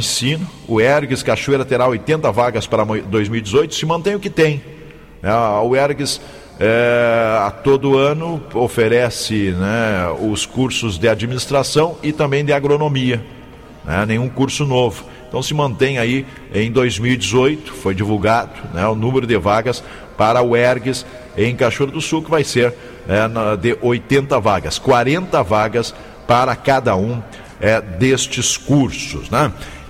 ensino. O ERGS Cachoeira terá 80 vagas para 2018, se mantém o que tem. O ERGS a todo ano oferece, né, os cursos de administração e também de agronomia, né, nenhum curso novo. Então se mantém aí em 2018, foi divulgado, né, o número de vagas para o ERGS em Cachoeira do Sul, que vai ser de 80 vagas, 40 vagas para cada um destes cursos, né?